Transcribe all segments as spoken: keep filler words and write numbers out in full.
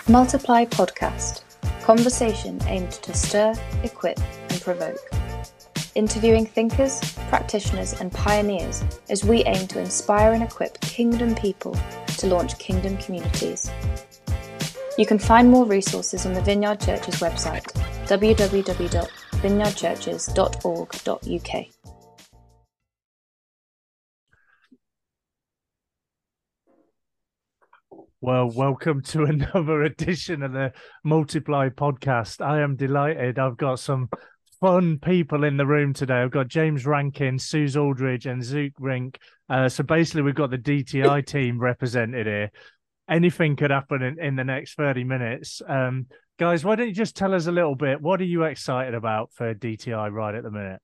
Multiply Podcast. Conversation aimed to stir, equip and provoke. Interviewing thinkers, practitioners and pioneers as we aim to inspire and equip kingdom people to launch kingdom communities. You can find more resources on the Vineyard Church's website, w w w dot vineyard churches dot org dot u k. Well, welcome to another edition of the Multiply Podcast. I am delighted. I've got some fun people in the room today. I've got James Rankin, Suze Aldridge, and Zook Rink. Uh, so basically, we've got the D T I team represented here. Anything could happen in, in the next thirty minutes. Um, guys, why don't you just tell us a little bit? What are you excited about for D T I right at the minute?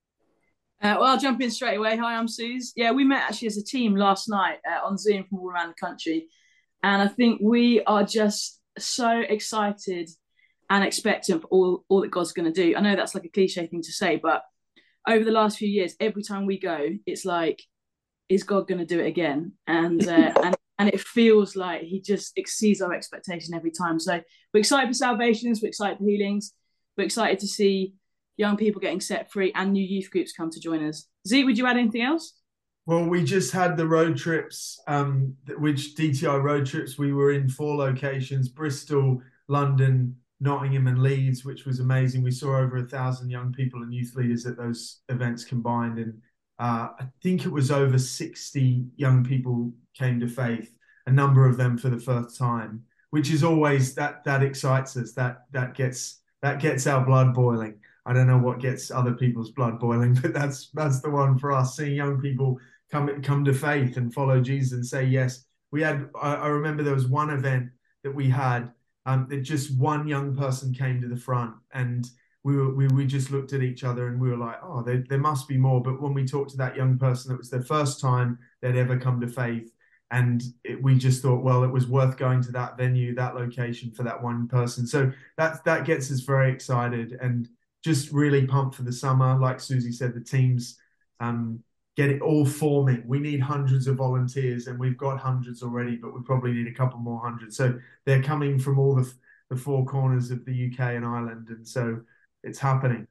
Uh, well, I'll jump in straight away. Hi, I'm Suze. Yeah, we met actually as a team last night uh, on Zoom from all around the country. And I think we are just so excited and expectant for all, all that God's going to do. I know that's like a cliche thing to say, but over the last few years, every time we go, it's like, is God going to do it again? And uh, and and it feels like he just exceeds our expectation every time. So we're excited for salvations, we're excited for healings, we're excited to see young people getting set free and new youth groups come to join us. Zeke, would you add anything else? Well, we just had the road trips, um, which D T I road trips. We were in four locations: Bristol, London, Nottingham and Leeds, which was amazing. We saw over a thousand young people and youth leaders at those events combined. And uh, I think it was over sixty young people came to faith, a number of them for the first time, which is always, that that excites us. That that gets that gets our blood boiling. I don't know what gets other people's blood boiling, but that's that's the one for us, seeing young people come come to faith and follow Jesus and say yes. We had, I, I remember there was one event that we had um, that just one young person came to the front, and we were we, we just looked at each other and we were like, oh, there, there must be more. But when we talked to that young person, it was their first time they'd ever come to faith. And it, we just thought, well, it was worth going to that venue, that location for that one person. So that, that gets us very excited and just really pumped for the summer. Like Susie said, the teams um, get it all forming. We need hundreds of volunteers, and we've got hundreds already, but we probably need a couple more hundred. So they're coming from all the, the four corners of the U K and Ireland, and so it's happening.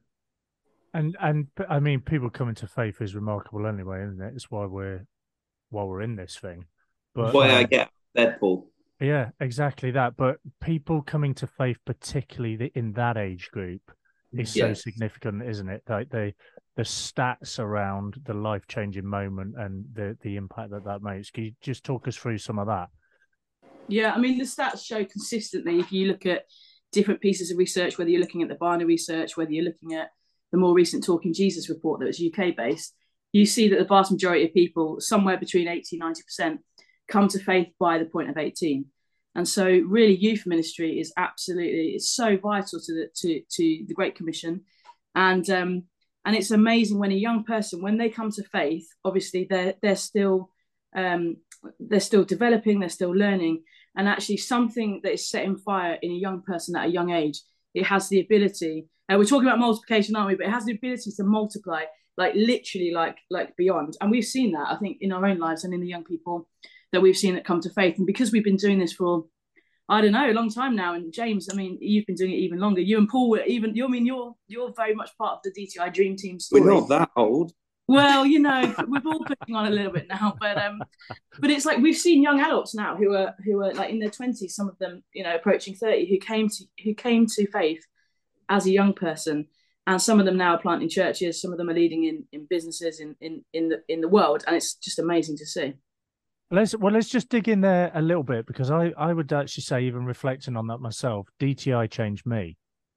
And and I mean, people coming to faith is remarkable anyway, isn't it? It's why we're why we're in this thing. But why um, I get Deadpool. Yeah, exactly that. But people coming to faith, particularly in that age group, is so yes. significant, isn't it? Like the the stats around the life changing moment and the the impact that that makes. Can you just talk us through some of that? Yeah, I mean, the stats show consistently. If you look at different pieces of research, whether you're looking at the Barna research, whether you're looking at the more recent Talking Jesus report that was U K based, you see that the vast majority of people, somewhere between eighty and ninety percent, come to faith by the point of eighteen. And so really youth ministry is absolutely, it's so vital to the to to the Great Commission. And um and it's amazing when a young person, when they come to faith, obviously they're they're still um they're still developing, they're still learning. And actually something that is set in fire in a young person at a young age, it has the ability, and uh, we're talking about multiplication, aren't we? But it has the ability to multiply, like literally like like beyond. And we've seen that, I think, in our own lives and in the young people that we've seen that come to faith. And because we've been doing this for, I don't know, a long time now. And James, I mean, you've been doing it even longer. You and Paul were even, you I mean, you're you're very much part of the D T I Dream Team story. We're not that old. Well, you know, we're all putting on a little bit now, but um, but it's like we've seen young adults now who are who are like in their twenties, some of them, you know, approaching thirty, who came to who came to faith as a young person. And some of them now are planting churches, some of them are leading in, in businesses in, in, in the in the world. And it's just amazing to see. Let's well, let's just dig in there a little bit, because I, I would actually say, even reflecting on that myself, D T I changed me.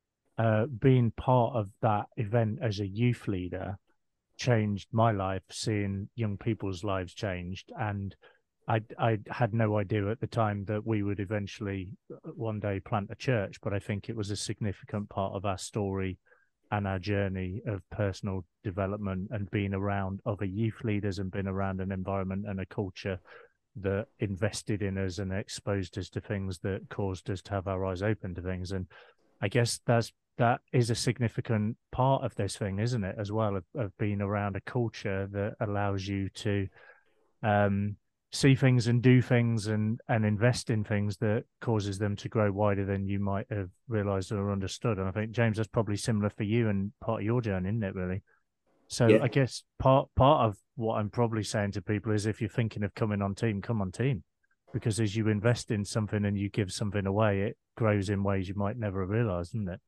Uh, being part of that event as a youth leader changed my life, seeing young people's lives changed. And I, I had no idea at the time that we would eventually one day plant a church, but I think it was a significant part of our story and our journey of personal development and being around other youth leaders and being around an environment and a culture that invested in us and exposed us to things that caused us to have our eyes open to things. And I guess that's that is a significant part of this thing, isn't it, as well, of, of being around a culture that allows you to um see things and do things and and invest in things that causes them to grow wider than you might have realized or understood. And I think, James, that's probably similar for you and part of your journey, isn't it, really? So Yeah. I guess part part of what I'm probably saying to people is, if you're thinking of coming on team, come on team, because as you invest in something and you give something away, it grows in ways you might never have realized, isn't it?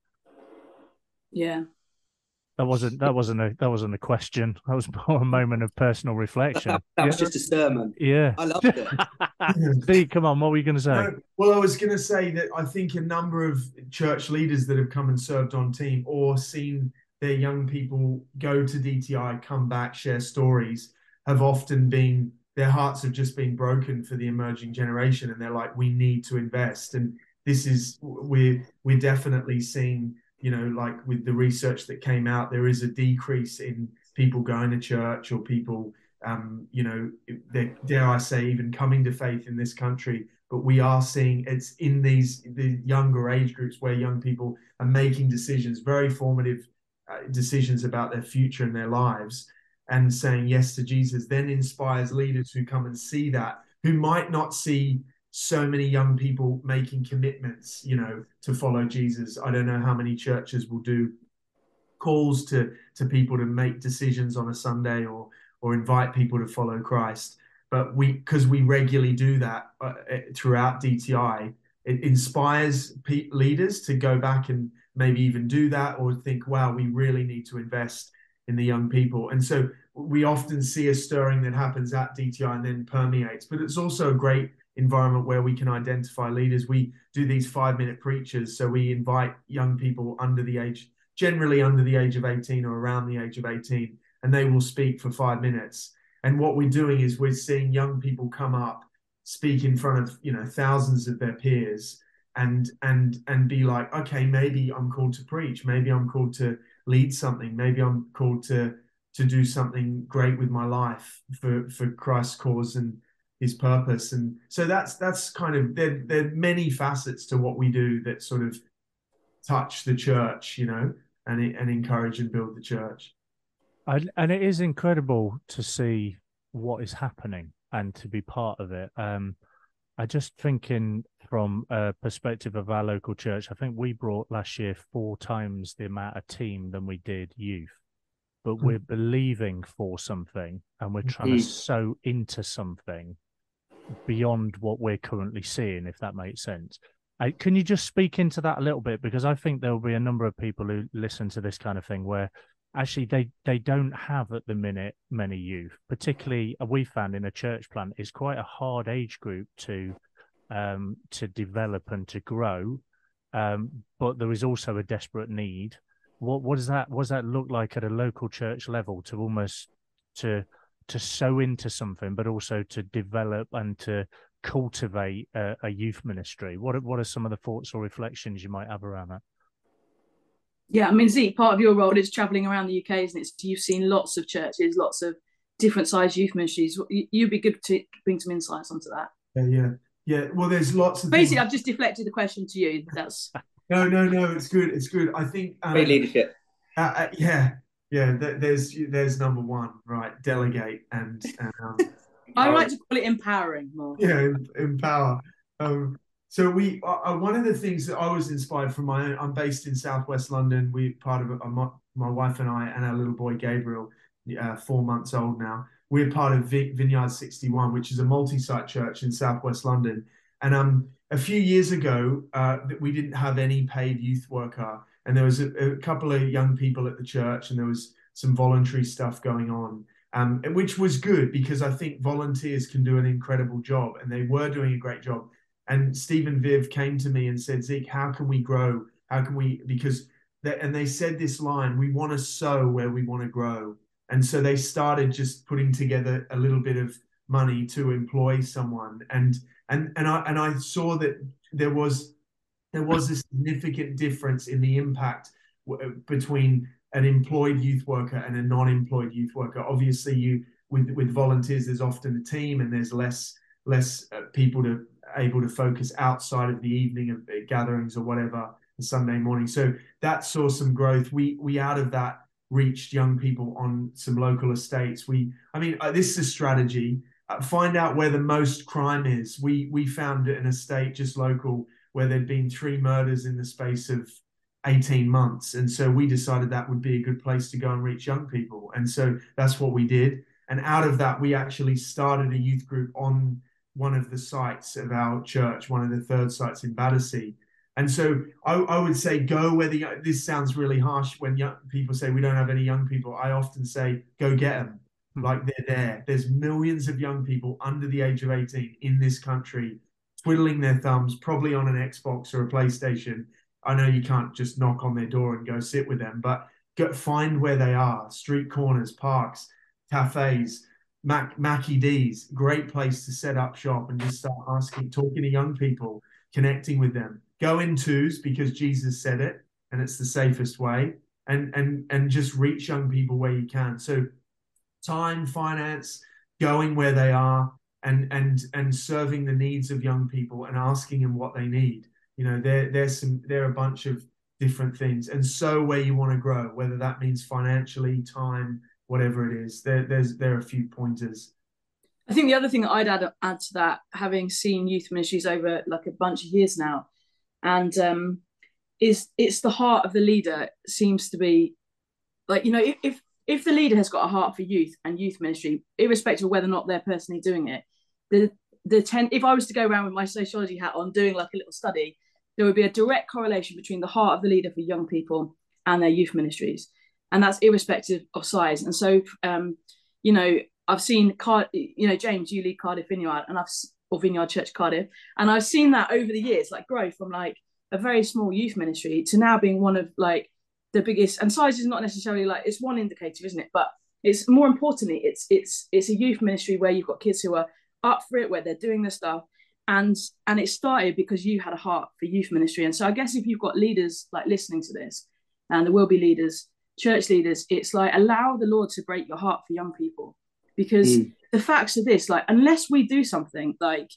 Yeah. That wasn't that wasn't a that wasn't a question. That was more a moment of personal reflection. That, that yeah. was just a sermon. Yeah. I loved it. Steve, come on, what were you going to say? No, well, I was going to say that I think a number of church leaders that have come and served on team or seen their young people go to D T I, come back, share stories, have often been, their hearts have just been broken for the emerging generation. And they're like, we need to invest. And this is, we're, we're definitely seeing, you know, like with the research that came out, there is a decrease in people going to church or people, um, you know, dare I say, even coming to faith in this country. But we are seeing it's in these the younger age groups where young people are making decisions, very formative uh, decisions about their future and their lives, and saying yes to Jesus. Then inspires leaders who come and see that, who might not see so many young people making commitments, you know, to follow Jesus. I don't know how many churches will do calls to to people to make decisions on a Sunday or or invite people to follow Christ. But we, because we regularly do that uh, throughout D T I, it inspires pe- leaders to go back and maybe even do that, or think, wow, we really need to invest in the young people. And so we often see a stirring that happens at D T I and then permeates. But it's also a great environment where we can identify leaders. We do these five-minute preachers, so we invite young people under the age, generally under the age of eighteen or around the age of eighteen, and they will speak for five minutes. And what we're doing is we're seeing young people come up, speak in front of, you know, thousands of their peers, and and and be like, okay, maybe I'm called to preach, maybe I'm called to lead something, maybe I'm called to to do something great with my life for for Christ's cause and his purpose. And so that's that's kind of, there there are many facets to what we do that sort of touch the church, you know, and and encourage and build the church. And, and it is incredible to see what is happening and to be part of it. Um, I just thinking from a perspective of our local church, I think we brought last year four times the amount of team than we did youth. But mm. we're believing for something and we're trying mm. to sow into something beyond what we're currently seeing, if that makes sense. I, can you just speak into that a little bit? Because I think there will be a number of people who listen to this kind of thing where actually they, they don't have at the minute many youth, particularly we found in a church plant is quite a hard age group to um, to develop and to grow. Um, but there is also a desperate need. What what does that what does that look like at a local church level to almost to to sow into something, but also to develop and to cultivate a, a youth ministry? What what are some of the thoughts or reflections you might have around that? Yeah, I mean, Zeke, part of your role is travelling around the U K, isn't it? So you've seen lots of churches, lots of different sized youth ministries. You'd be good to bring some insights onto that. Yeah, yeah, yeah. Well, there's lots of basically. things. I've just deflected the question to you. That's no, no, no. It's good. It's good. I think um, great leadership. Uh, uh, yeah, yeah. Th- there's there's number one, right? Delegate and. and um, I like to call it empowering more. Yeah, empower. Um, So we, uh, one of the things that I was inspired from my own, I'm based in Southwest London. We part of uh, my, my wife and I and our little boy Gabriel, uh, four months old now. We're part of v- Vineyard sixty-one, which is a multi-site church in Southwest London. And um, a few years ago, uh, we didn't have any paid youth worker, and there was a, a couple of young people at the church, and there was some voluntary stuff going on, um, which was good because I think volunteers can do an incredible job, and they were doing a great job. And Stephen Viv came to me and said, Zeke, how can we grow? How can we, because, they, and they said this line, we want to sow where we want to grow. And so they started just putting together a little bit of money to employ someone. And, and, and I, and I saw that there was, there was a significant difference in the impact w- between an employed youth worker and a non-employed youth worker. Obviously you, with, with volunteers, there's often a team and there's less, less uh, people to, able to focus outside of the evening of gatherings or whatever, the Sunday morning. So that saw some growth. We we out of that reached young people on some local estates. We, I mean, uh, this is a strategy. uh, find out where the most crime is. We we found an estate just local where there'd been three murders in the space of eighteen months. And so we decided that would be a good place to go and reach young people. And so that's what we did. And out of that, we actually started a youth group on one of the sites of our church, one of the third sites in Battersea. And so I, I would say go where the, this sounds really harsh when young people say we don't have any young people. I often say, go get them. Hmm. Like they're there. There's millions of young people under the age of eighteen in this country, twiddling their thumbs, probably on an Xbox or a PlayStation. I know you can't just knock on their door and go sit with them, but go, find where they are. Street corners, parks, cafes, Mac, Mackie D's, great place to set up shop and just start asking, talking to young people, connecting with them. Go in twos because Jesus said it and it's the safest way, and and and just reach young people where you can. So time, finance, going where they are, and and and serving the needs of young people and asking them what they need. You know, there there's some there are a bunch of different things, and so where you want to grow, whether that means financially, time, whatever it is, there there's there are a few pointers. I think the other thing that I'd add add to that, having seen youth ministries over like a bunch of years now, and um, is it's the heart of the leader seems to be like, you know, if, if if the leader has got a heart for youth and youth ministry, irrespective of whether or not they're personally doing it, the the ten if I was to go around with my sociology hat on doing like a little study, there would be a direct correlation between the heart of the leader for young people and their youth ministries, and that's irrespective of size. And so, um, you know, I've seen, Card- you know, James, you lead Cardiff Vineyard, and I've or Vineyard Church Cardiff, and I've seen that over the years, like grow from like a very small youth ministry to now being one of like the biggest. And size is not necessarily like, it's one indicator, isn't it? But it's more importantly, it's it's it's a youth ministry where you've got kids who are up for it, where they're doing the stuff, and and it started because you had a heart for youth ministry. And so I guess if you've got leaders like listening to this, and there will be leaders, church leaders, it's like allow the Lord to break your heart for young people. Because mm. the facts are this, like, unless we do something, like,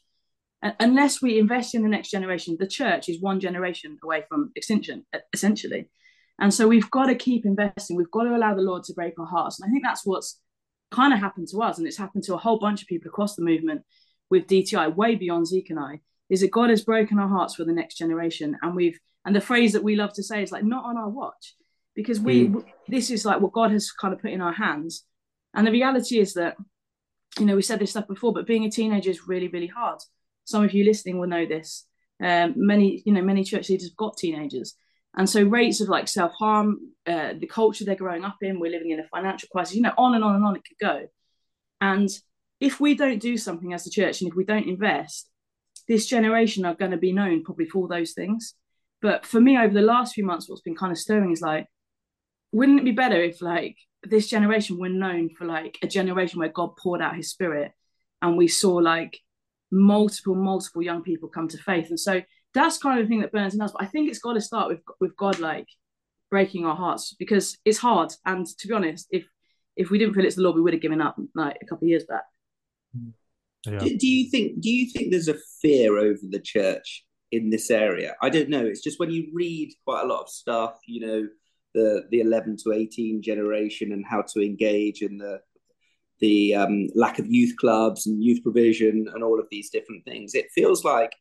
unless we invest in the next generation, the church is one generation away from extinction, essentially. And so we've got to keep investing. We've got to allow the Lord to break our hearts. And I think that's what's kind of happened to us. And it's happened to a whole bunch of people across the movement with D T I, way beyond Zeke and I, is that God has broken our hearts for the next generation. And we've, and the phrase that we love to say is like, not on our watch, because we, mm. this is like what God has kind of put in our hands. And the reality is that, you know, we said this stuff before, but being a teenager is really, really hard. Some of you listening will know this. Um, many, you know, many church leaders have got teenagers. And so rates of like self-harm, uh, the culture they're growing up in, we're living in a financial crisis, you know, on and on and on it could go. And if we don't do something as a church, and if we don't invest, this generation are going to be known probably for all those things. But for me, over the last few months, what's been kind of stirring is like, wouldn't it be better if like this generation were known for like a generation where God poured out his spirit and we saw like multiple, multiple young people come to faith? And so that's kind of the thing that burns in us. But I think it's got to start with, with God, like breaking our hearts, because it's hard. And to be honest, if, if we didn't feel it's the Lord, we would have given up like a couple of years back. Yeah. Do, do you think, do you think there's a fear over the church in this area? I don't know. It's just when you read quite a lot of stuff, you know, the the eleven to eighteen generation and how to engage, and the the um, lack of youth clubs and youth provision and all of these different things. It feels like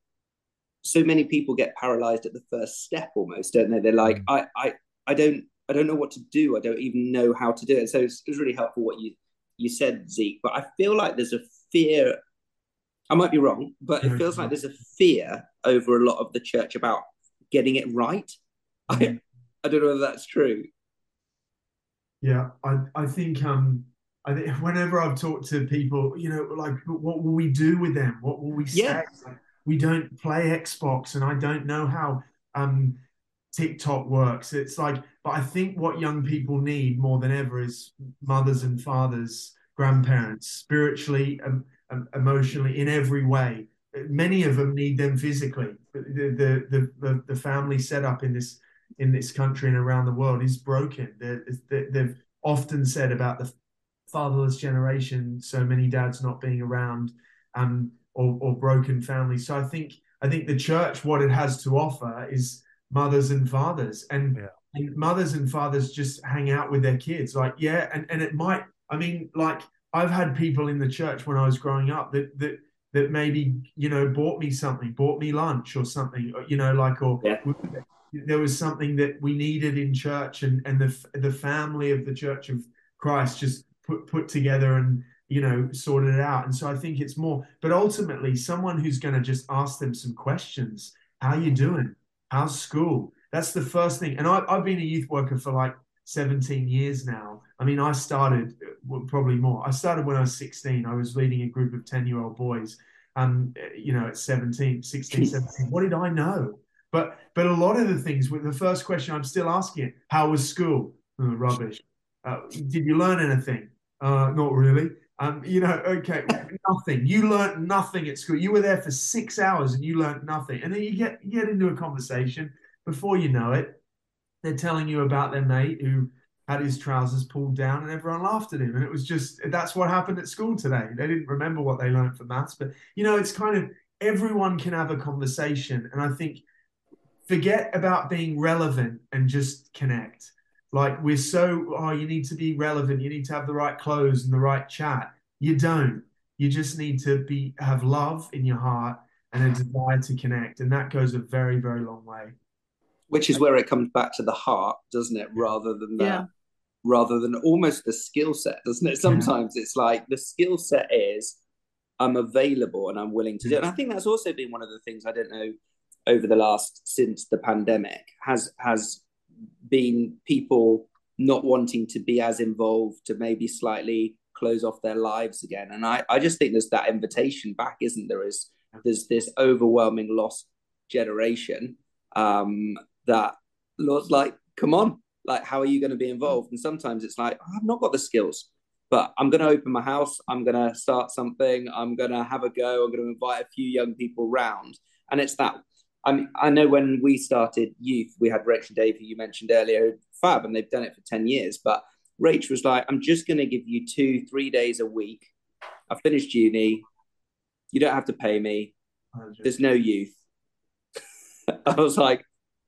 so many people get paralyzed at the first step almost, don't they? They're like, mm. I, I, I don't I don't know what to do. I don't even know how to do it. So it's, it was really helpful what you, you said, Zeke, but I feel like there's a fear. I might be wrong, but it feels like there's a fear over a lot of the church about getting it right. Mm. I, I don't know whether that's true. Yeah, I, I think um I think whenever I've talked to people, you know, like, what will we do with them? What will we say? Yeah. Like, we don't play Xbox, and I don't know how um TikTok works. It's like, but I think what young people need more than ever is mothers and fathers, grandparents, spiritually, um, um, emotionally, in every way. Many of them need them physically. The the the the, the family setup in this in this country and around the world is broken. They're, they've often said about the fatherless generation, so many dads not being around, um, or, or broken families. So I think I think the church, what it has to offer is mothers and fathers, and, yeah. and mothers and fathers just hang out with their kids. Like, yeah, and, and it might, I mean, like, I I've had people in the church when I was growing up that that that maybe, you know, bought me something, bought me lunch or something, you know, like, or Yeah. there was something that we needed in church, and and the the family of the Church of Christ just put put together and, you know, sorted it out. And so I think it's more, but ultimately someone who's going to just ask them some questions. How you doing? How's school? That's the first thing. And I, I've been a youth worker for like seventeen years now. I mean, I started, well, probably more. I started when I was sixteen. I was leading a group of ten-year-old boys, um, you know, at seventeen, sixteen, seventeen. What did I know? But but a lot of the things, with the first question I'm still asking, how was school? Oh, rubbish. Uh, did you learn anything? Uh, not really. Um, you know, okay, nothing. You learned nothing at school. You were there for six hours and you learned nothing. And then you get you get into a conversation. Before you know it, they're telling you about their mate who had his trousers pulled down and everyone laughed at him. And it was just, that's what happened at school today. They didn't remember what they learned for maths. But, you know, it's kind of, everyone can have a conversation. And I think, forget about being relevant and just connect. Like, we're so, oh, you need to be relevant. You need to have the right clothes and the right chat. You don't. You just need to be have love in your heart and a desire to connect. And that goes a very, very long way. Which is where it comes back to the heart, doesn't it? Rather than the, yeah. rather than almost the skill set, doesn't it? Sometimes yeah. it's like the skill set is I'm available and I'm willing to do it. And I think that's also been one of the things, I don't know, over the last, since the pandemic, has has been people not wanting to be as involved, to maybe slightly close off their lives again. And I, I just think there's that invitation back, isn't there? Is there's this overwhelming lost generation um, that Lord's like, come on, like, how are you going to be involved? And sometimes it's like, oh, I've not got the skills, but I'm going to open my house. I'm going to start something. I'm going to have a go. I'm going to invite a few young people round. And it's that, I mean, I know when we started youth, we had Rach and Dave, who you mentioned earlier, fab, and they've done it for ten years. But Rach was like, I'm just going to give you two, three days a week. I finished uni. You don't have to pay me. There's no youth. I was like,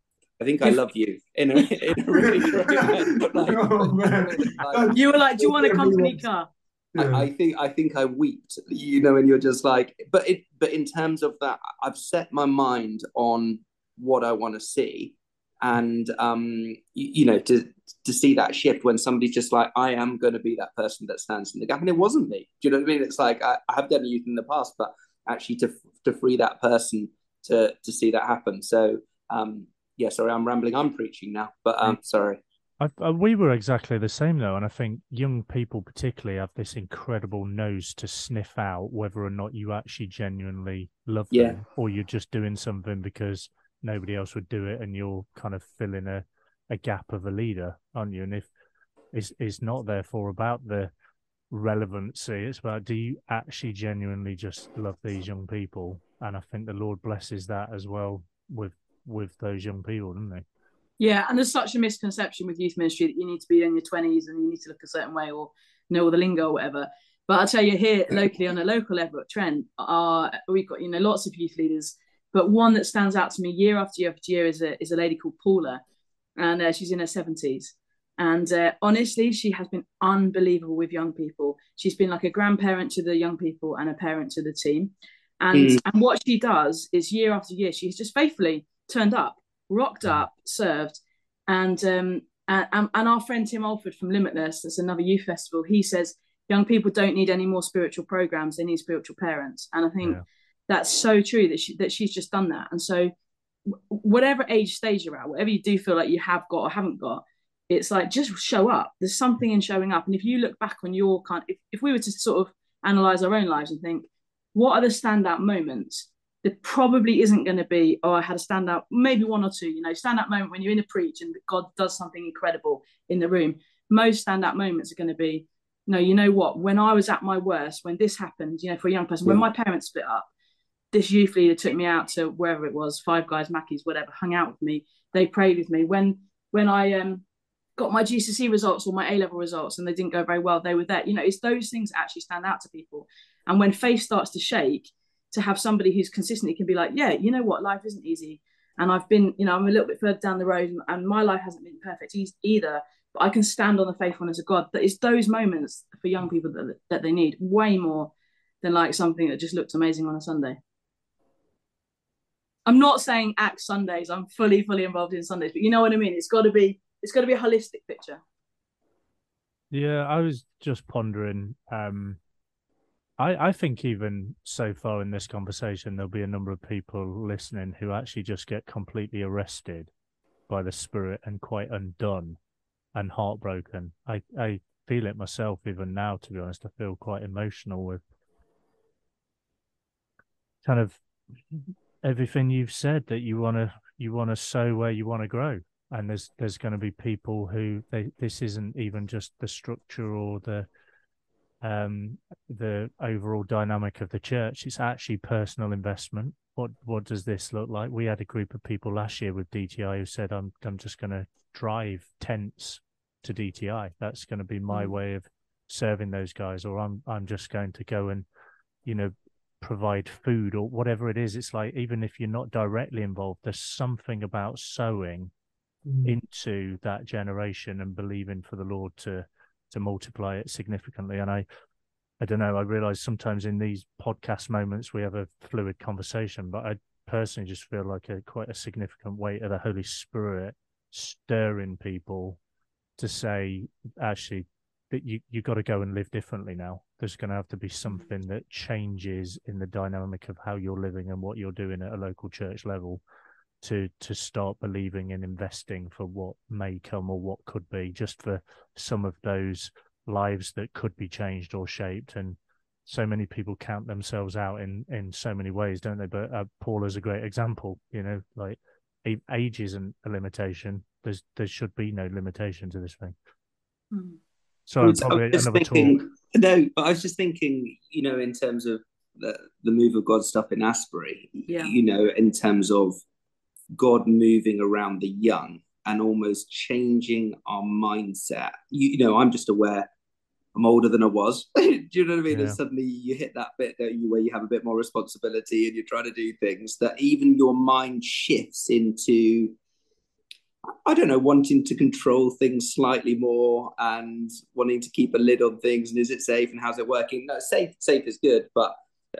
I think I love you in a, in a really great way. Like, oh, man. Like, you were like, do you want a company car? I, I think I think I wept, you know, and you're just like, but it but in terms of that, I've set my mind on what I want to see. And um, you, you know, to to see that shift when somebody's just like, I am going to be that person that stands in the gap. And it wasn't me. Do you know what I mean? It's like, I, I have done youth in the past, but actually to to free that person to to see that happen. So um yeah, sorry, I'm rambling. I'm preaching now, but um, sorry. I, I, we were exactly the same though, and I think young people particularly have this incredible nose to sniff out whether or not you actually genuinely love them, yeah. or you're just doing something because nobody else would do it, and you're kind of filling a, a gap of a leader, aren't you? And if it's it's not therefore about the relevancy, it's about, do you actually genuinely just love these young people? And I think the Lord blesses that as well with. with those young people, don't they? Yeah, and there's such a misconception with youth ministry that you need to be in your twenties and you need to look a certain way or know all the lingo or whatever. But I'll tell you, here locally on a local level at Trent, are we've got, you know, lots of youth leaders, but one that stands out to me year after year after year is a is a lady called Paula, and uh, she's in her seventies. And uh, honestly, she has been unbelievable with young people. She's been like a grandparent to the young people and a parent to the team. And mm. and what she does is year after year, she's just faithfully turned up, rocked up, served. And um and, and our friend Tim Alford from Limitless, that's another youth festival, he says young people don't need any more spiritual programs, they need spiritual parents. And I think yeah. that's so true that she that she's just done that. And so whatever age stage you're at, whatever you do feel like you have got or haven't got, it's like, just show up. There's something in showing up. And if you look back on your kind, if, if we were to sort of analyze our own lives and think, what are the standout moments? There probably isn't going to be, oh, I had a standout, maybe one or two, you know, standout moment when you're in a preach and God does something incredible in the room. Most standout moments are going to be, no, you know what, when I was at my worst, when this happened, you know, for a young person, when my parents split up, this youth leader took me out to wherever it was, Five Guys, Mackey's, whatever, hung out with me. They prayed with me. When when I um got my G C S E results or my A-level results and they didn't go very well, they were there. You know, it's those things that actually stand out to people. And when faith starts to shake, to have somebody who's consistently can be like, yeah, you know what, life isn't easy. And I've been, you know, I'm a little bit further down the road and my life hasn't been perfect either. but I can stand on the faithfulness of God. That is those moments for young people that, that they need way more than like something that just looks amazing on a Sunday. I'm not saying act Sundays. I'm fully, fully involved in Sundays, but you know what I mean? It's got to be, it's got to be a holistic picture. Yeah, I was just pondering, um, I, I think even so far in this conversation, there'll be a number of people listening who actually just get completely arrested by the Spirit and quite undone and heartbroken. I, I feel it myself even now, to be honest. I feel quite emotional with kind of everything you've said, that you want to you want to sow where you want to grow. And there's there's going to be people who they this isn't even just the structure or the um the overall dynamic of the church. It's actually personal investment. What what does this look like? We had a group of people last year with D T I who said, I'm I'm just going to drive tents to D T I. That's going to be my mm. way of serving those guys, or I'm I'm just going to go and, you know, provide food or whatever it is. It's like, even if you're not directly involved, there's something about sowing mm. into that generation and believing for the Lord to to multiply it significantly. And I I don't know, I realize sometimes in these podcast moments we have a fluid conversation, but I personally just feel like a quite a significant weight of the Holy Spirit stirring people to say, actually, that you you got to go and live differently now. There's going to have to be something that changes in the dynamic of how you're living and what you're doing at a local church level to to start believing and investing for what may come or what could be, just for some of those lives that could be changed or shaped. And so many people count themselves out in in so many ways, don't they? But uh, Paul is a great example. You know, like age isn't a limitation. There's there should be no limitation to this thing. Mm. Sorry, probably another thinking, talk. No, but I was just thinking, you know, in terms of the, the move of God stuff in Asbury, yeah. you know, in terms of God moving around the young and almost changing our mindset. You, you know, I'm just aware I'm older than I was. Do you know what I mean? Yeah. And suddenly you hit that bit, don't you, where you have a bit more responsibility and you're trying to do things that even your mind shifts into, I don't know, wanting to control things slightly more and wanting to keep a lid on things. And is it safe and how's it working? No, safe, safe is good. But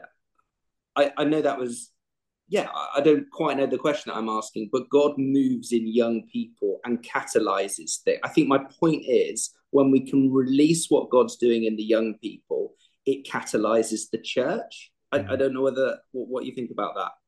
I, I know that was, yeah, I don't quite know the question that I'm asking, but God moves in young people and catalyzes things. I think my point is, when we can release what God's doing in the young people, it catalyzes the church. I, I don't know whether what, what you think about that.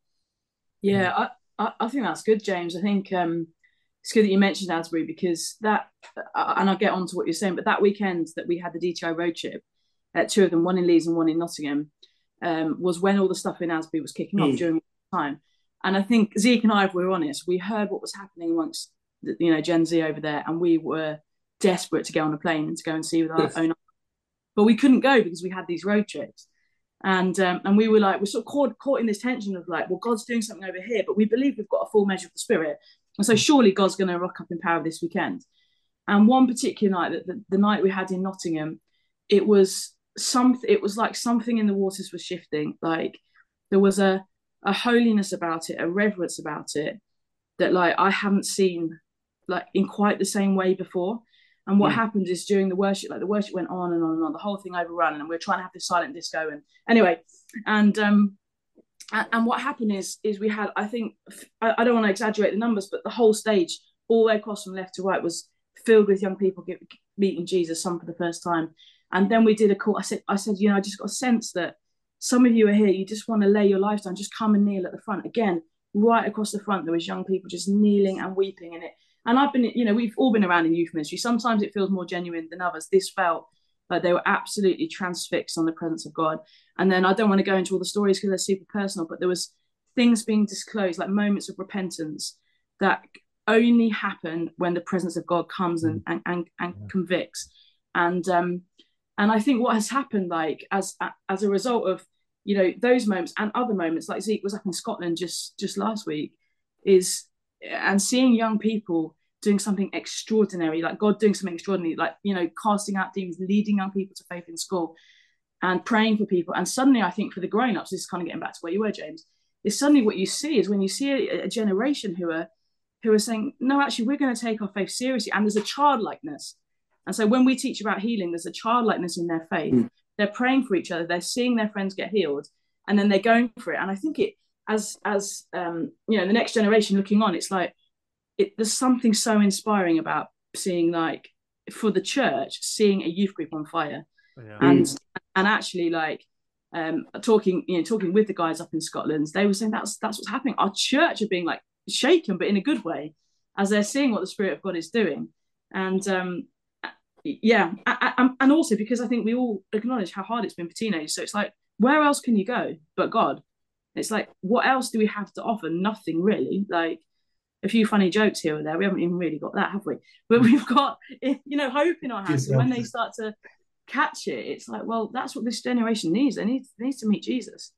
Yeah, I, I, I think that's good, James. I think um, it's good that you mentioned Asbury, because that, uh, and I'll get on to what you're saying, but that weekend that we had the D T I road trip, uh, two of them, one in Leeds and one in Nottingham, um, was when all the stuff in Asbury was kicking off mm. during time. And I think Zeke and I, if we're honest, we heard what was happening amongst the, you know, Gen Z over there, and we were desperate to get on a plane and to go and see with our yes. own eyes. But we couldn't go because we had these road trips. And um, and we were like, we're sort of caught, caught in this tension of like, well, God's doing something over here, but we believe we've got a full measure of the Spirit. And so surely God's going to rock up in power this weekend. And one particular night, that the, the night we had in Nottingham, it was something, it was like something in the waters was shifting. Like there was a, a holiness about it, a reverence about it that like I haven't seen like in quite the same way before. And what mm. happened is during the worship, like the worship went on and on and on, the whole thing overran, and we we're trying to have this silent disco. And anyway, and um, and, and what happened is is we had, I think, I, I don't want to exaggerate the numbers, but the whole stage, all the way across from left to right, was filled with young people get, meeting Jesus, some for the first time. And then we did a call. I said, I said, you know, I just got a sense that some of you are here, you just want to lay your lives down, just come and kneel at the front. Again, right across the front, there was young people just kneeling and weeping in it. And I've been, you know, we've all been around in youth ministry. Sometimes it feels more genuine than others. This felt like they were absolutely transfixed on the presence of God. And then I don't want to go into all the stories because they're super personal, but there was things being disclosed, like moments of repentance that only happen when the presence of God comes and and, and, and yeah. convicts. And um, and I think what has happened, like as as a result of, you know, those moments and other moments, like Zeke was up in Scotland just just last week, is and seeing young people doing something extraordinary, like God doing something extraordinary, like, you know, casting out demons, leading young people to faith in school and praying for people. And suddenly, I think for the grown-ups, this is kind of getting back to where you were, James, is suddenly what you see is when you see a, a generation who are who are saying, no, actually, we're going to take our faith seriously. And there's a childlikeness. And so when we teach about healing, there's a childlikeness in their faith. Mm. They're praying for each other. They're seeing their friends get healed, and then they're going for it. And I think it, as, as um, you know, the next generation looking on, it's like, it, there's something so inspiring about seeing, like, for the church, seeing a youth group on fire. Yeah. And, mm. and actually, like, um, talking, you know, talking with the guys up in Scotland, they were saying that's, that's what's happening. Our church are being, like, shaken, but in a good way, as they're seeing what the Spirit of God is doing. And, um, yeah, I, I, and also because I think we all acknowledge how hard it's been for teenagers. So it's like, where else can you go but God? It's like, what else do we have to offer? Nothing really. Like a few funny jokes here or there. We haven't even really got that, have we? But we've got, you know, hope in our hands. And when they start to catch it, it's like, well, that's what this generation needs. They need, they need to meet Jesus.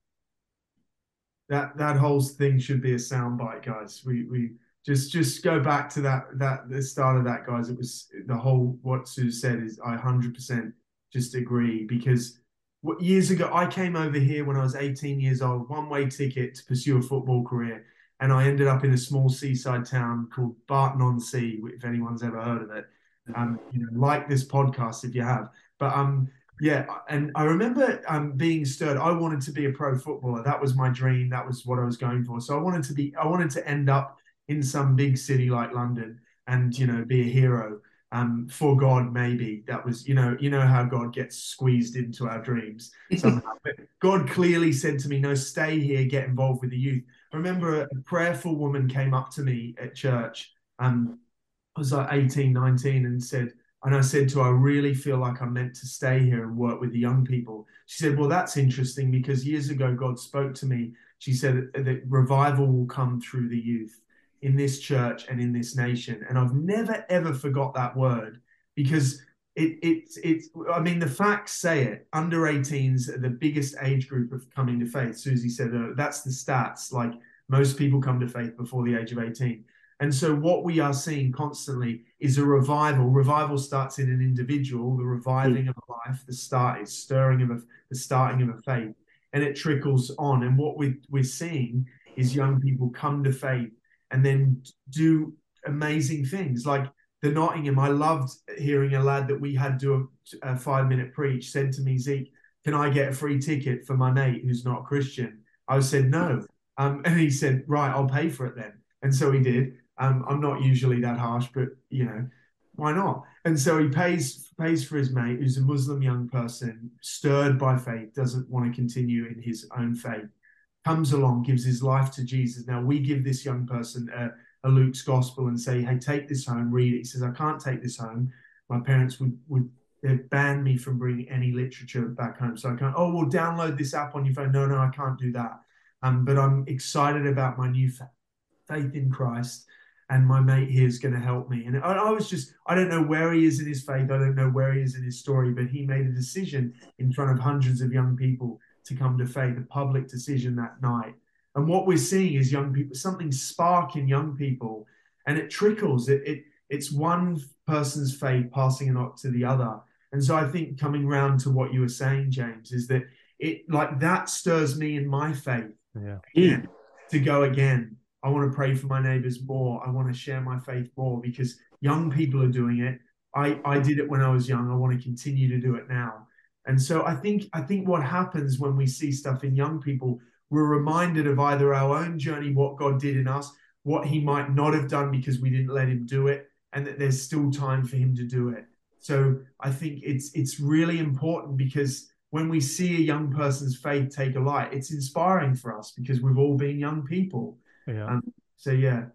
That that whole thing should be a soundbite, guys. We we. Just just go back to that, that the start of that, guys. It was the whole, what Sue said is I one hundred percent just agree, because what, years ago, I came over here when I was eighteen years old, one-way ticket to pursue a football career. And I ended up in a small seaside town called Barton-on-Sea, if anyone's ever heard of it. Um, you know, like this podcast if you have. But um, yeah, and I remember um, being stirred. I wanted to be a pro footballer. That was my dream. That was what I was going for. So I wanted to be, I wanted to end up in some big city like London and, you know, be a hero um, for God. Maybe that was, you know, you know how God gets squeezed into our dreams somehow. But God clearly said to me, no, stay here, get involved with the youth. I remember a, a prayerful woman came up to me at church. Um, I was like eighteen, nineteen and said, and I said to her, I really feel like I'm meant to stay here and work with the young people. She said, well, that's interesting because years ago, God spoke to me. She said that, that revival will come through the youth in this church and in this nation. And I've never, ever forgot that word, because it, it, it, I mean, the facts say it. Under eighteens are the biggest age group of coming to faith. Susie said, uh, that's the stats. Like most people come to faith before the age of eighteen. And so what we are seeing constantly is a revival. Revival starts in an individual, the reviving of a life, the start is stirring of a, the starting of a faith, and it trickles on. And what we, we're seeing is young people come to faith and then do amazing things. Like the Nottingham, I loved hearing a lad that we had do a, a five-minute preach said to me, Zeke, can I get a free ticket for my mate who's not a Christian? I said, no. Um, and he said, right, I'll pay for it then. And so he did. Um, I'm not usually that harsh, but, you know, why not? And so he pays pays for his mate, who's a Muslim young person, stirred by faith, doesn't want to continue in his own faith, comes along, gives his life to Jesus. Now we give this young person a, a Luke's gospel and say, hey, take this home, read it. He says, I can't take this home. My parents would, would they've banned me from bringing any literature back home. So I can't, oh, well, download this app on your phone. No, no, I can't do that. Um, but I'm excited about my new faith in Christ, and my mate here is going to help me. And I, I was just, I don't know where he is in his faith. I don't know where he is in his story, but he made a decision in front of hundreds of young people to come to faith, a public decision that night. And what we're seeing is young people, something spark in young people, and it trickles. It, it It's one person's faith passing it on to the other. And so I think coming round to what you were saying, James, is that it like that stirs me in my faith yeah. again, to go again. I want to pray for my neighbors more. I want to share my faith more because young people are doing it. I, I did it when I was young. I want to continue to do it now. And so I think I think what happens when we see stuff in young people, we're reminded of either our own journey, what God did in us, what he might not have done because we didn't let him do it, and that there's still time for him to do it. So I think it's it's really important, because when we see a young person's faith take a light, it's inspiring for us because we've all been young people. Yeah. Um, so, yeah.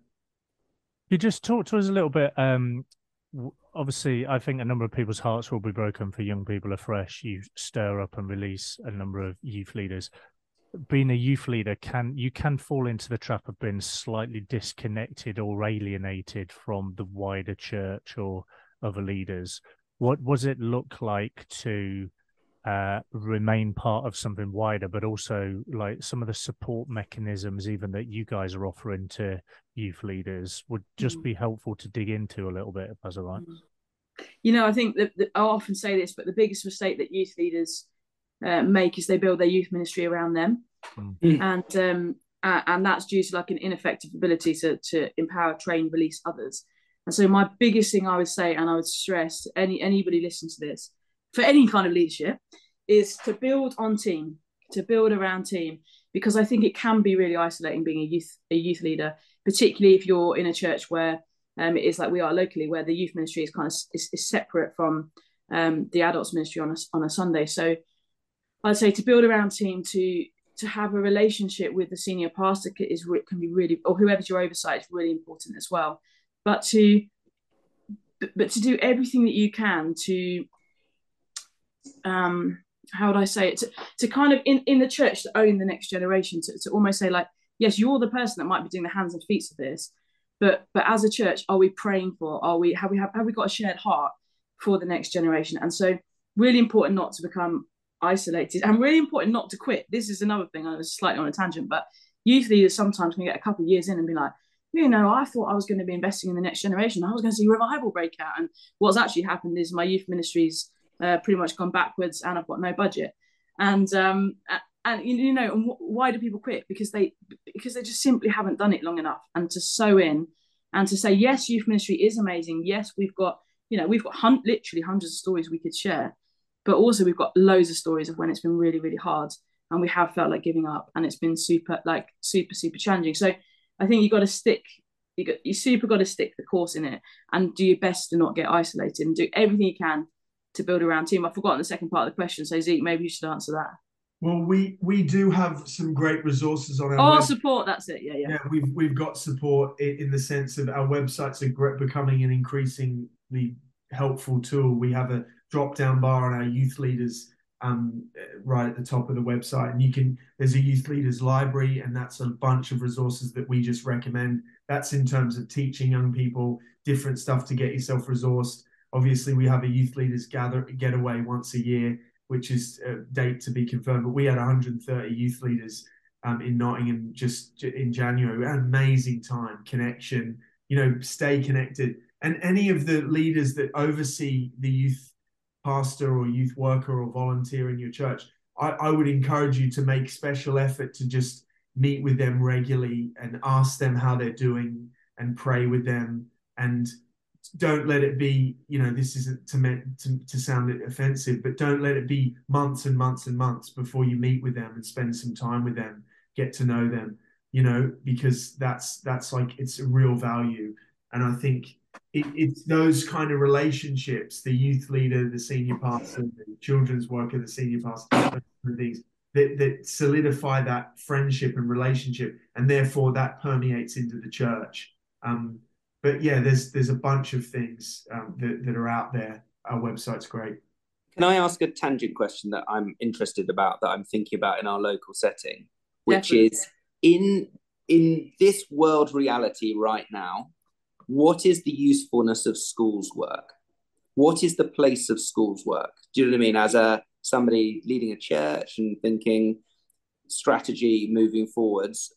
You just talk to us a little bit. Um, obviously, I think a number of people's hearts will be broken for young people afresh. You stir up and release a number of youth leaders. Being a youth leader, can you can fall into the trap of being slightly disconnected or alienated from the wider church or other leaders. What does it look like to uh, remain part of something wider, but also like some of the support mechanisms even that you guys are offering to youth leaders would just be helpful to dig into a little bit, if that's all right? You know, I think that, that I often say this, but the biggest mistake that youth leaders uh, make is they build their youth ministry around them. Mm. And um, uh, and that's due to like an ineffective ability to to empower, train, release others. And so my biggest thing I would say, and I would stress to any anybody listening to this, for any kind of leadership, is to build on team, to build around team, because I think it can be really isolating being a youth a youth leader, particularly if you're in a church where um, it is like we are locally, where the youth ministry is kind of is, is separate from um, the adults ministry on a, on a Sunday. So I'd say to build around team, to to have a relationship with the senior pastor is can be really, or whoever's your oversight, is really important as well. But to but to do everything that you can to um how would I say it, to, to kind of in, in the church to own the next generation, to, to almost say like, yes, you're the person that might be doing the hands and feet of this, but but as a church, are we praying for, are we have we have, have we got a shared heart for the next generation? And so really important not to become isolated, and really important not to quit. This is another thing, I was slightly on a tangent, but youth leaders sometimes can get a couple of years in and be like, you know, I thought I was going to be investing in the next generation, I was going to see revival break out, and what's actually happened is my youth ministries Uh, pretty much gone backwards, and I've got no budget. And um, and you know, and why do people quit? Because they because they just simply haven't done it long enough. And to sow in, and to say, yes, youth ministry is amazing. Yes, we've got you know we've got hun- literally hundreds of stories we could share, but also we've got loads of stories of when it's been really really hard, and we have felt like giving up, and it's been super like super super challenging. So I think you got to stick. You got you super got to stick the course in it, and do your best to not get isolated, and do everything you can to build around team. I've forgotten the second part of the question, so Zeke, maybe you should answer that. Well, we we do have some great resources on our oh web. support that's it yeah yeah yeah we've we've got support in the sense of our websites are becoming an increasingly helpful tool. We have a drop down bar on our youth leaders um right at the top of the website, and you can there's a youth leaders library, and that's a bunch of resources that we just recommend. That's in terms of teaching young people different stuff to get yourself resourced. Obviously, we have a youth leaders gather getaway once a year, which is a date to be confirmed. But we had one hundred thirty youth leaders um, in Nottingham just in January. An amazing time, connection, you know, stay connected. And any of the leaders that oversee the youth pastor or youth worker or volunteer in your church, I, I would encourage you to make special effort to just meet with them regularly and ask them how they're doing and pray with them. And don't let it be, you know, this isn't to, meant to to sound offensive, but don't let it be months and months and months before you meet with them and spend some time with them, get to know them, you know, because that's that's like, it's a real value. And I think it, it's those kind of relationships, the youth leader, the senior pastor, the children's worker, the senior pastor, things that, that solidify that friendship and relationship, and therefore that permeates into the church. Um, But yeah, there's there's a bunch of things um, that, that are out there. Our website's great. Can I ask a tangent question that I'm interested about, that I'm thinking about in our local setting, which Definitely. is in in this world reality right now, what is the usefulness of schools work? What is the place of schools work? Do you know what I mean? As a somebody leading a church and thinking strategy moving forwards,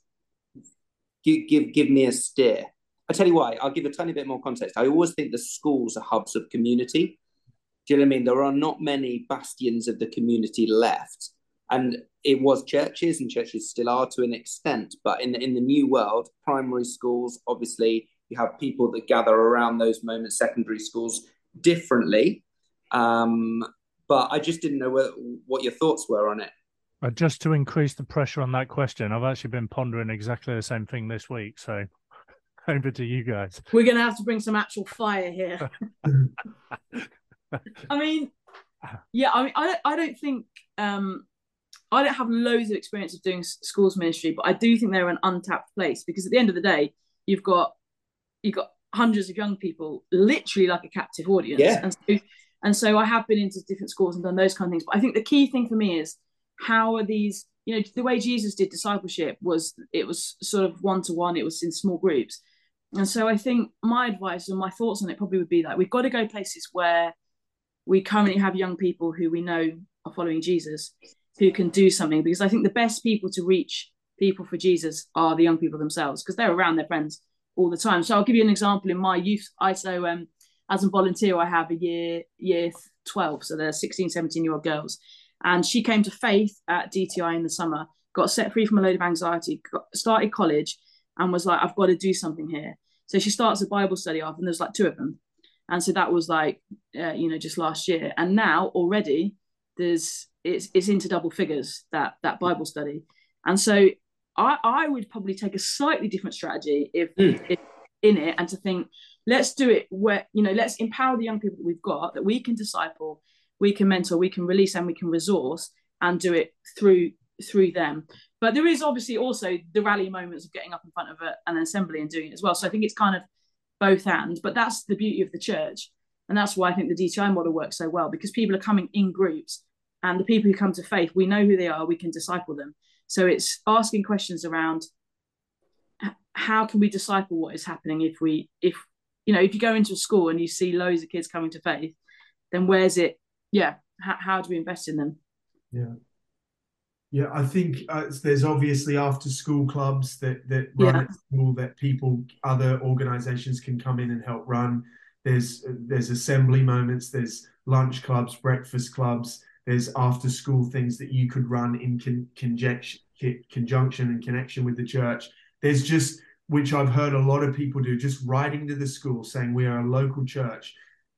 give give, give me a steer. I tell you why, I'll give a tiny bit more context. I always think the schools are hubs of community. Do you know what I mean? There are not many bastions of the community left. And it was churches, and churches still are to an extent. But in the, in the new world, primary schools, obviously, you have people that gather around those moments, secondary schools differently. Um, but I just didn't know what, what your thoughts were on it. Uh, just to increase the pressure on that question, I've actually been pondering exactly the same thing this week. So over to you guys. We're going to have to bring some actual fire here. I mean, yeah, I mean, I don't, I don't think, um, I don't have loads of experience of doing schools ministry, but I do think they're an untapped place, because at the end of the day, you've got, you've got hundreds of young people, literally like a captive audience. Yeah. And so, and so I have been into different schools and done those kind of things. But I think the key thing for me is, how are these, you know, the way Jesus did discipleship was, it was sort of one-to-one, it was in small groups. And so I think my advice and my thoughts on it probably would be that we've got to go places where we currently have young people who we know are following Jesus, who can do something. Because I think the best people to reach people for Jesus are the young people themselves, because they're around their friends all the time. So I'll give you an example. In my youth, I so um, as a volunteer, I have a year year twelve, so they're sixteen, seventeen year old girls. And she came to faith at D T I in the summer got set free from a load of anxiety, got, started college, and was like, I've got to do something here. So she starts a Bible study off, and there's like two of them. And so that was like, uh, you know, just last year. And now already there's, it's, it's into double figures, that, that Bible study. And so I, I would probably take a slightly different strategy if, mm. if in it, and to think, let's do it where, you know, let's empower the young people that we've got, that we can disciple, we can mentor, we can release, and we can resource, and do it through through them. But there is obviously also the rally moments of getting up in front of a, an assembly and doing it as well. So I think it's kind of both and, but that's the beauty of the church. And that's why I think the D T I model works so well, because people are coming in groups, and the people who come to faith, we know who they are, we can disciple them. So it's asking questions around how can we disciple what is happening if we, if, you know, if you go into a school and you see loads of kids coming to faith, then where's it? Yeah. How, how do we invest in them? Yeah. Yeah, I think uh, there's obviously after school clubs that that run yeah. at school that people, other organisations can come in and help run. There's there's assembly moments, there's lunch clubs, breakfast clubs, there's after school things that you could run in con- conjunction, conjunction and connection with the church. There's just, which I've heard a lot of people do, just writing to the school saying we are a local church.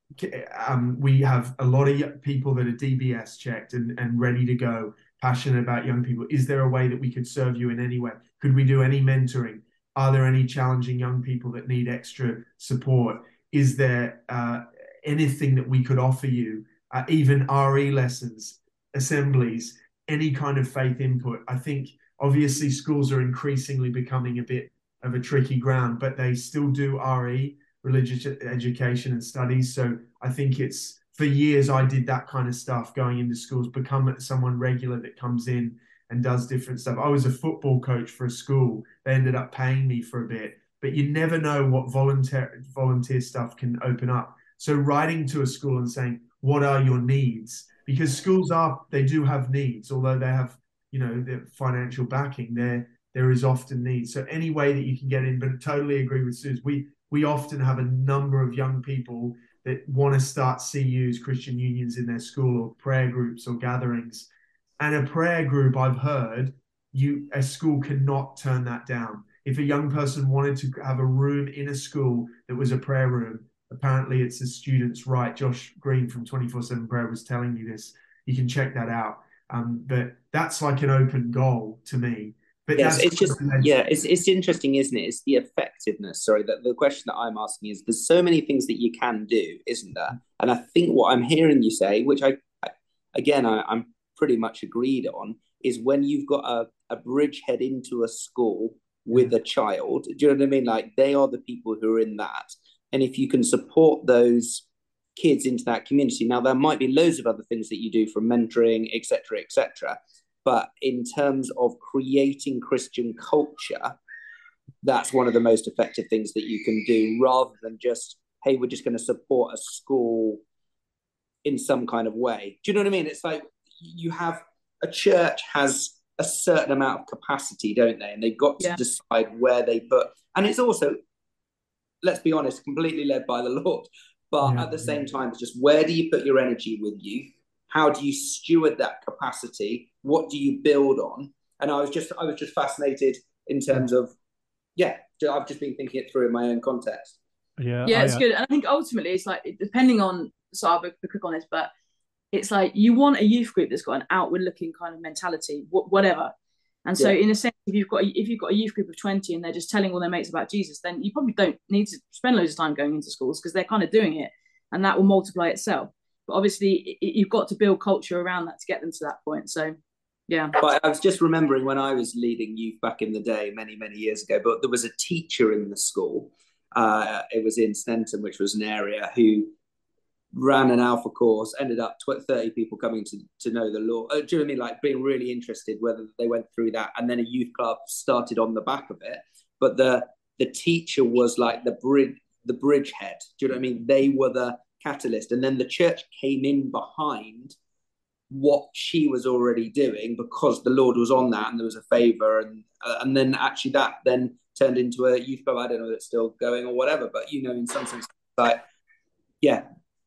Um, we have a lot of people that are D B S checked and, and ready to go, passionate about young people. Is there a way that we could serve you in any way? Could we do any mentoring? Are there any challenging young people that need extra support? Is there uh, anything that we could offer you? Uh, even R E lessons, assemblies, any kind of faith input. I think obviously schools are increasingly becoming a bit of a tricky ground, but they still do R E, religious education and studies. So I think it's, for years I did that kind of stuff, going into schools, become someone regular that comes in and does different stuff. I was a football coach for a school. They ended up paying me for a bit, but you never know what volunteer volunteer stuff can open up. So writing to a school and saying, what are your needs? Because schools are, they do have needs, although they have, you know, the financial backing, there there is often needs. So any way that you can get in, but I totally agree with Suze. We we often have a number of young people that want to start C Us, Christian unions, in their school, or prayer groups or gatherings. And a prayer group, I've heard, you a school cannot turn that down. If a young person wanted to have a room in a school that was a prayer room, apparently it's a student's right. Josh Green from twenty-four seven Prayer was telling me this. You can check that out. Um, but that's like an open goal to me. But yes, that's it's just, yeah, it's it's interesting, isn't it? It's the effectiveness. Sorry, that the question that I'm asking is, there's so many things that you can do, isn't there? And I think what I'm hearing you say, which I, I again, I, I'm pretty much agreed on, is when you've got a, a bridgehead into a school with a child, do you know what I mean? Like, they are the people who are in that. And if you can support those kids into that community, now there might be loads of other things that you do, from mentoring, et cetera, et cetera. But in terms of creating Christian culture, that's one of the most effective things that you can do, rather than just, hey, we're just going to support a school in some kind of way. Do you know what I mean? It's like, you have, a church has a certain amount of capacity, don't they? And they've got to yeah. decide where they put. And it's also, let's be honest, completely led by the Lord. But yeah, at the same yeah. time, it's just, where do you put your energy with youth? How do you steward that capacity? What do you build on? And I was just, I was just fascinated in terms of, yeah, I've just been thinking it through in my own context. Yeah, yeah, I, it's good. And I think ultimately it's like, depending on, so I'll be quick on this, but it's like, you want a youth group that's got an outward-looking kind of mentality, whatever. And so, yeah. in a sense, if you've got if you've got a youth group of twenty and they're just telling all their mates about Jesus, then you probably don't need to spend loads of time going into schools, because they're kind of doing it, and that will multiply itself. But obviously, you've got to build culture around that to get them to that point. So, yeah. But I was just remembering when I was leading youth back in the day, many, many years ago, but there was a teacher in the school. Uh, it was in Stenton, which was an area, who ran an alpha course, ended up thirty people coming to, to know the Lord. Uh, do you know what I mean? Like, being really interested whether they went through that. And then a youth club started on the back of it. But the the teacher was like the bridge, the bridgehead. Do you know what I mean? They were the catalyst, and then the church came in behind what she was already doing, because the Lord was on that and there was a favor, and uh, and then actually that then turned into a youth club. I don't know if it's still going or whatever, but you know, in some sense, like, yeah,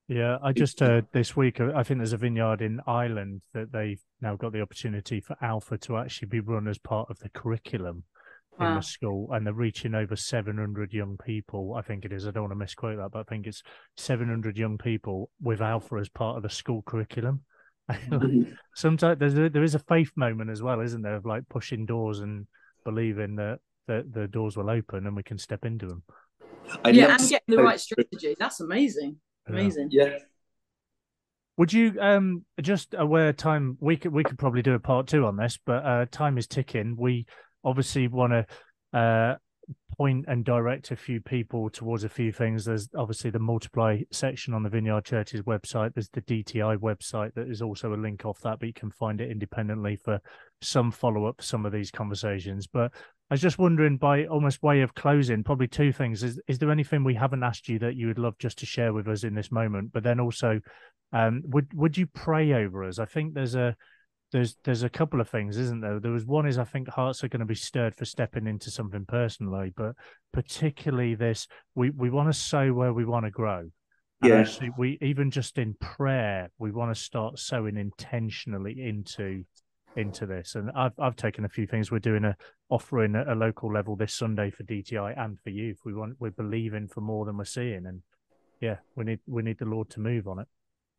Yeah, I just heard this week, I think there's a vineyard in Ireland that they've now got the opportunity for Alpha to actually be run as part of the curriculum in Wow. the school, and they're reaching over seven hundred young people. I think it is. I don't want to misquote that, but I think it's seven hundred young people with Alpha as part of the school curriculum. Like, sometimes there's a, there is a faith moment as well, isn't there, of like pushing doors and believing that, that the doors will open and we can step into them. I'd yeah, love and to get the see- right strategy. That's amazing. Amazing. Yeah. Would you um just aware time we could we could probably do a part two on this, but uh time is ticking. We obviously want to uh point and direct a few people towards a few things. There's obviously the Multiply section on the Vineyard Church's website. There's the D T I website that is also a link off that, but you can find it independently for some follow-up, some of these conversations. But I was just wondering, by almost way of closing, probably two things. Is is there anything we haven't asked you that you would love just to share with us in this moment? But then also, um, would would you pray over us? I think there's a there's there's a couple of things, isn't there? There was one is I think hearts are going to be stirred for stepping into something personally, but particularly this, we we want to sow where we want to grow. And Yeah. actually, we even just in prayer, we want to start sowing intentionally into into this. And I've I've taken a few things. We're doing a offering at a local level this Sunday for D T I and for youth. We want we're believing for more than we're seeing, and yeah, we need we need the Lord to move on it.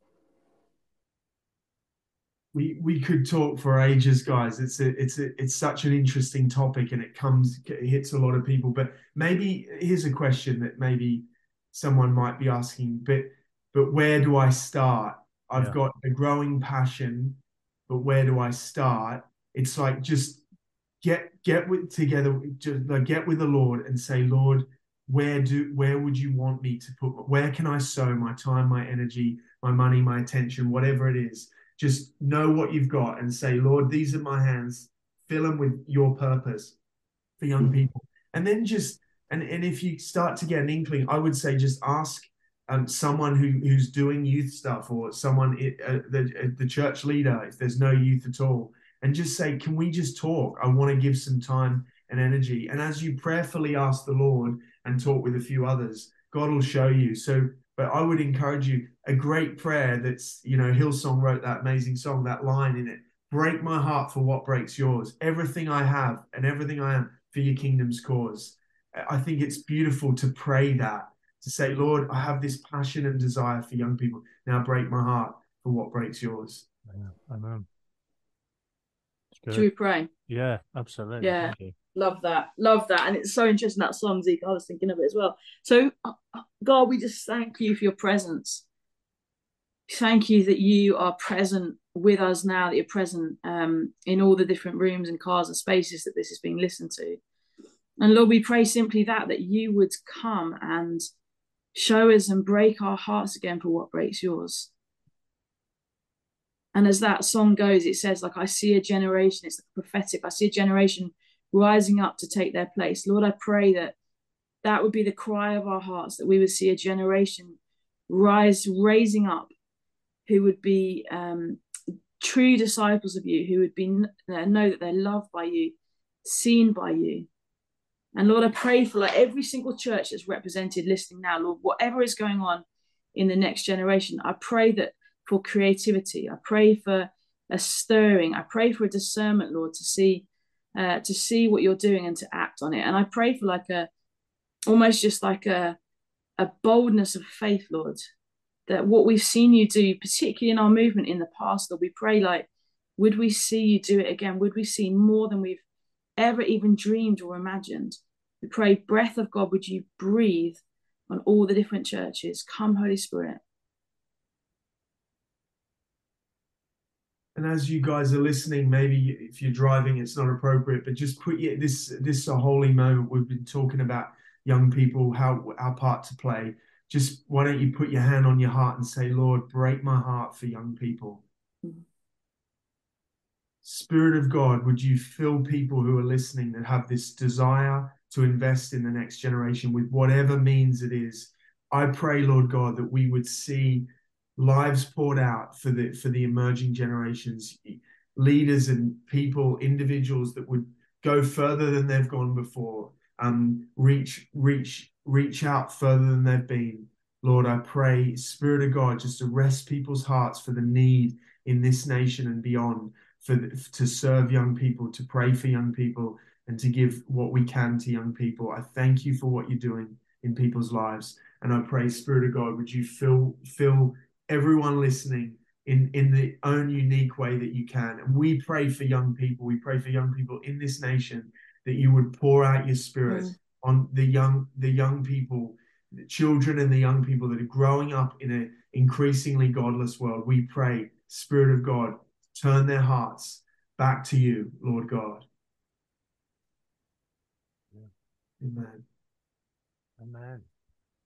We we could talk for ages, guys. It's a, it's a, it's such an interesting topic, and it comes it hits a lot of people. But maybe here's a question that maybe someone might be asking. But but where do I start? I've Yeah. got a growing passion, but where do I start? It's like just get get with together, just like get with the Lord and say, Lord, where do where would you want me to put? Where can I sow my time, my energy, my money, my attention, whatever it is? Just know what you've got and say, Lord, these are my hands. Fill them with your purpose for young people. And then just, and, and if you start to get an inkling, I would say just ask um, someone who, who's doing youth stuff, or someone, uh, the, uh, the church leader, if there's no youth at all, and just say, can we just talk? I want to give some time and energy. And as you prayerfully ask the Lord and talk with a few others, God will show you. So, but I would encourage you, a great prayer that's, you know, Hillsong wrote that amazing song, that line in it, break my heart for what breaks yours. Everything I have and everything I am for your kingdom's cause. I think it's beautiful to pray that, to say, Lord, I have this passion and desire for young people. Now break my heart for what breaks yours. Yeah, amen. Should we pray? Yeah, absolutely. Yeah. Thank you. Love that. Love that. And it's so interesting, that song, Zeke. I was thinking of it as well. So, uh, God, we just thank you for your presence. Thank you that you are present with us now, that you're present um, in all the different rooms and cars and spaces that this is being listened to. And Lord, we pray simply that, that you would come and show us and break our hearts again for what breaks yours. And as that song goes, it says, like, I see a generation, it's like prophetic, I see a generation rising up to take their place. Lord, I pray that that would be the cry of our hearts, that we would see a generation rise, raising up, who would be um, true disciples of you, who would be know that they're loved by you, seen by you. And Lord, I pray for like every single church that's represented listening now, Lord, whatever is going on in the next generation, I pray that for creativity, I pray for a stirring, I pray for a discernment, Lord, to see uh, to see what you're doing and to act on it. And I pray for like a, almost just like a, a boldness of faith, Lord, that what we've seen you do, particularly in our movement in the past, Lord, we pray like, would we see you do it again? Would we see more than we've ever even dreamed or imagined? We pray, breath of God, would you breathe on all the different churches? Come, Holy Spirit. And as you guys are listening, maybe if you're driving, it's not appropriate, but just put your, this, this is a holy moment. We've been talking about young people, how our part to play. Just why don't you put your hand on your heart and say, Lord, break my heart for young people. Mm-hmm. Spirit of God, would you fill people who are listening that have this desire to invest in the next generation with whatever means it is. I pray, Lord God, that we would see lives poured out for the for the emerging generations, leaders and people, individuals that would go further than they've gone before, um, reach reach reach out further than they've been. Lord, I pray, Spirit of God, just arrest people's hearts for the need in this nation and beyond, for to serve young people, to pray for young people, and to give what we can to young people. I thank you for what you're doing in people's lives. And I pray, Spirit of God, would you fill fill everyone listening in, in the own unique way that you can. And we pray for young people. We pray for young people in this nation, that you would pour out your Spirit mm. on the young, the young people, the children and the young people that are growing up in an increasingly godless world. We pray, Spirit of God, turn their hearts back to you, Lord God. Yeah. Amen. Amen.